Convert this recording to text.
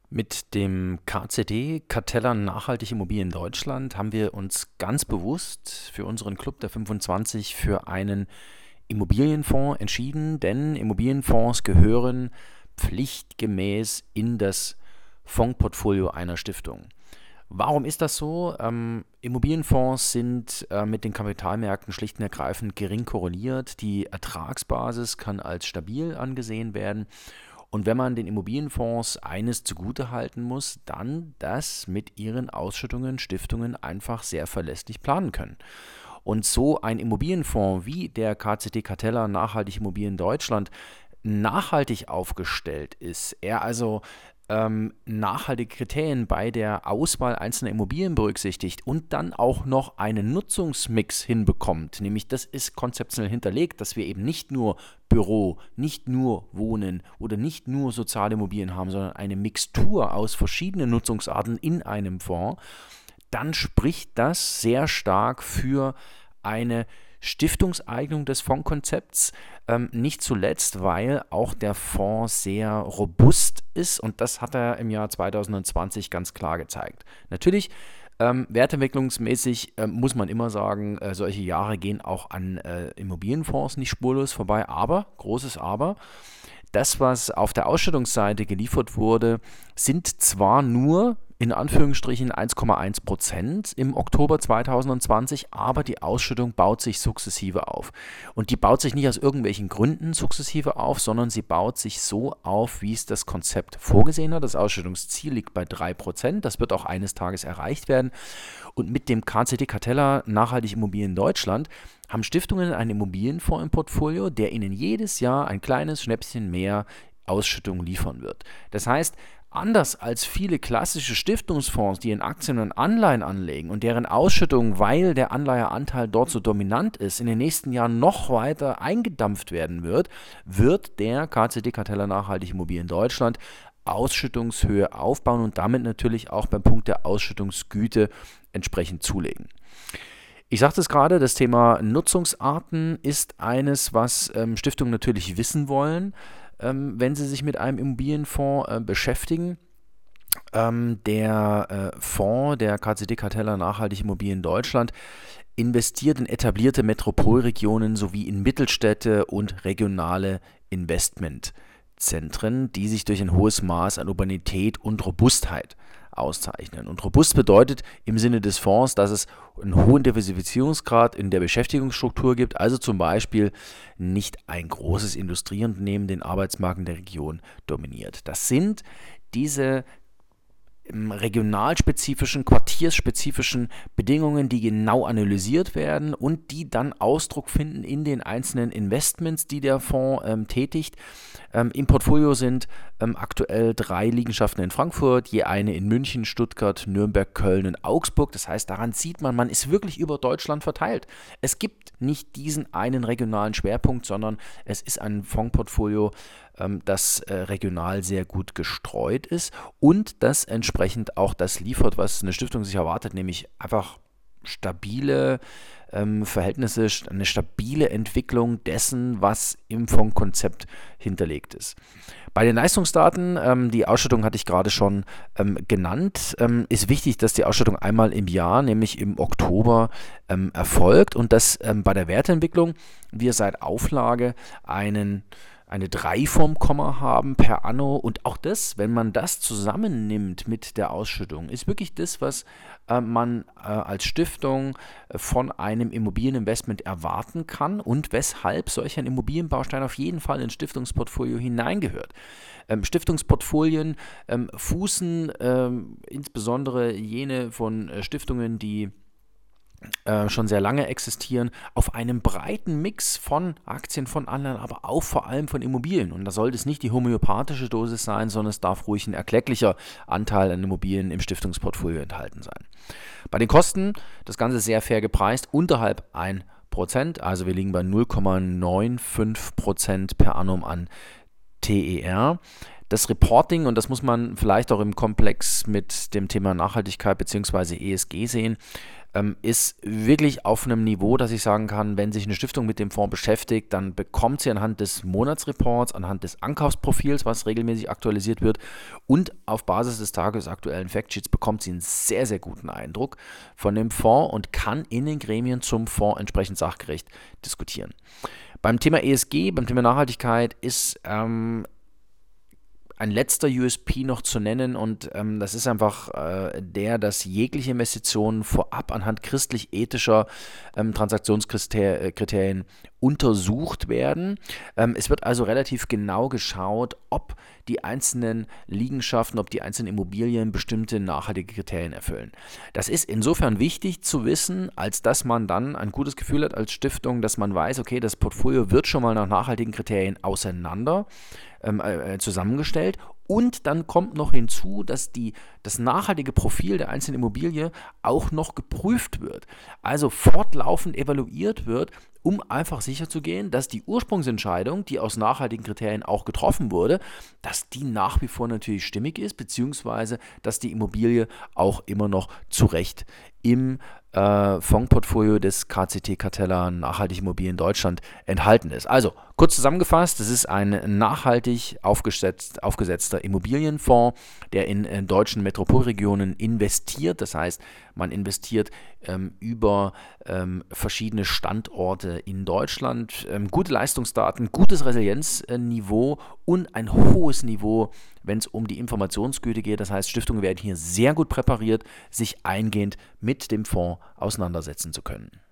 Mit dem KCD, Karteller Nachhaltige Immobilien Deutschland, haben wir uns ganz bewusst für unseren Club der 25 für einen Immobilienfonds entschieden, denn Immobilienfonds gehören pflichtgemäß in das Fondsportfolio einer Stiftung. Warum ist das so? Immobilienfonds sind mit den Kapitalmärkten schlicht und ergreifend gering korreliert. Die Ertragsbasis kann als stabil angesehen werden. Und wenn man den Immobilienfonds eines zugutehalten muss, dann, dass mit ihren Ausschüttungen Stiftungen einfach sehr verlässlich planen können. Und so ein Immobilienfonds wie der KCT Karteller Nachhaltige Immobilien Deutschland nachhaltig aufgestellt ist, er also nachhaltige Kriterien bei der Auswahl einzelner Immobilien berücksichtigt und dann auch noch einen Nutzungsmix hinbekommt. Nämlich das ist konzeptionell hinterlegt, dass wir eben nicht nur Büro, nicht nur Wohnen oder nicht nur soziale Immobilien haben, sondern eine Mixtur aus verschiedenen Nutzungsarten in einem Fonds. Dann spricht das sehr stark für eine Stiftungseignung des Fondskonzepts, nicht zuletzt, weil auch der Fonds sehr robust ist und das hat er im Jahr 2020 ganz klar gezeigt. Natürlich, wertentwicklungsmäßig muss man immer sagen, solche Jahre gehen auch an Immobilienfonds nicht spurlos vorbei, aber, großes Aber, das, was auf der Ausschüttungsseite geliefert wurde, sind zwar nur in Anführungsstrichen 1,1% im Oktober 2020, aber die Ausschüttung baut sich sukzessive auf. Und die baut sich nicht aus irgendwelchen Gründen sukzessive auf, sondern sie baut sich so auf, wie es das Konzept vorgesehen hat. Das Ausschüttungsziel liegt bei 3%, das wird auch eines Tages erreicht werden. Und mit dem KCT Karteller Nachhaltige Immobilien Deutschland haben Stiftungen einen Immobilienfonds im Portfolio, der ihnen jedes Jahr ein kleines Schnäppchen mehr Ausschüttung liefern wird. Das heißt, anders als viele klassische Stiftungsfonds, die in Aktien und Anleihen anlegen und deren Ausschüttung, weil der Anleiheanteil dort so dominant ist, in den nächsten Jahren noch weiter eingedampft werden wird, wird der KCT Karteller Nachhaltige Immobilien Deutschland Ausschüttungshöhe aufbauen und damit natürlich auch beim Punkt der Ausschüttungsgüte entsprechend zulegen. Ich sagte es gerade, das Thema Nutzungsarten ist eines, was Stiftungen natürlich wissen wollen, wenn sie sich mit einem Immobilienfonds beschäftigen. Der Fonds, der KCT Karteller Nachhaltige Immobilien Deutschland, investiert in etablierte Metropolregionen sowie in Mittelstädte und regionale Investmentzentren, die sich durch ein hohes Maß an Urbanität und Robustheit auszeichnen. Und robust bedeutet im Sinne des Fonds, dass es einen hohen Diversifizierungsgrad in der Beschäftigungsstruktur gibt, also zum Beispiel nicht ein großes Industrieunternehmen den Arbeitsmarkt in der Region dominiert. Das sind diese regionalspezifischen, quartiersspezifischen Bedingungen, die genau analysiert werden und die dann Ausdruck finden in den einzelnen Investments, die der Fonds tätigt. Im Portfolio sind aktuell 3 Liegenschaften in Frankfurt, je eine in München, Stuttgart, Nürnberg, Köln und Augsburg. Das heißt, daran sieht man, man ist wirklich über Deutschland verteilt. Es gibt nicht diesen einen regionalen Schwerpunkt, sondern es ist ein Fondsportfolio, das regional sehr gut gestreut ist und das entsprechend auch das liefert, was eine Stiftung sich erwartet, nämlich einfach stabile Verhältnisse, eine stabile Entwicklung dessen, was im Fondskonzept hinterlegt ist. Bei den Leistungsdaten, die Ausschüttung hatte ich gerade schon genannt, ist wichtig, dass die Ausschüttung einmal im Jahr, nämlich im Oktober, erfolgt und dass bei der Wertentwicklung wir seit Auflage eine 3 vorm Komma haben per Anno und auch das, wenn man das zusammennimmt mit der Ausschüttung, ist wirklich das, was man als Stiftung von einem Immobilieninvestment erwarten kann und weshalb solch ein Immobilienbaustein auf jeden Fall ins Stiftungsportfolio hineingehört. Stiftungsportfolien fußen insbesondere jene von Stiftungen, die schon sehr lange existieren, auf einem breiten Mix von Aktien, von Anleihen, aber auch vor allem von Immobilien. Und da sollte es nicht die homöopathische Dosis sein, sondern es darf ruhig ein erklecklicher Anteil an Immobilien im Stiftungsportfolio enthalten sein. Bei den Kosten, das Ganze sehr fair gepreist, unterhalb 1%, also wir liegen bei 0,95% per annum an TER. Das Reporting, und das muss man vielleicht auch im Komplex mit dem Thema Nachhaltigkeit bzw. ESG sehen, ist wirklich auf einem Niveau, dass ich sagen kann, wenn sich eine Stiftung mit dem Fonds beschäftigt, dann bekommt sie anhand des Monatsreports, anhand des Ankaufsprofils, was regelmäßig aktualisiert wird, und auf Basis des tagesaktuellen Factsheets bekommt sie einen sehr, sehr guten Eindruck von dem Fonds und kann in den Gremien zum Fonds entsprechend sachgerecht diskutieren. Beim Thema ESG, beim Thema Nachhaltigkeit ist ein letzter USP noch zu nennen, und das ist einfach dass jegliche Investitionen vorab anhand christlich-ethischer Transaktionskriterien untersucht werden. Es wird also relativ genau geschaut, ob die einzelnen Liegenschaften, ob die einzelnen Immobilien bestimmte nachhaltige Kriterien erfüllen. Das ist insofern wichtig zu wissen, als dass man dann ein gutes Gefühl hat als Stiftung, dass man weiß, okay, das Portfolio wird schon mal nach nachhaltigen Kriterien zusammengestellt, und dann kommt noch hinzu, dass das nachhaltige Profil der einzelnen Immobilie auch noch geprüft wird, also fortlaufend evaluiert wird, um einfach sicherzugehen, dass die Ursprungsentscheidung, die aus nachhaltigen Kriterien auch getroffen wurde, dass die nach wie vor natürlich stimmig ist, beziehungsweise dass die Immobilie auch immer noch zu Recht im Fondsportfolio des KCT Cartella Nachhaltige Immobilien Deutschland enthalten ist. Also, kurz zusammengefasst, es ist ein nachhaltig aufgesetzter Immobilienfonds, der in deutschen Metropolregionen investiert. Das heißt, man investiert über verschiedene Standorte in Deutschland. Gute Leistungsdaten, gutes Resilienzniveau und ein hohes Niveau, wenn es um die Informationsgüte geht. Das heißt, Stiftungen werden hier sehr gut präpariert, sich eingehend mit dem Fonds auseinandersetzen zu können.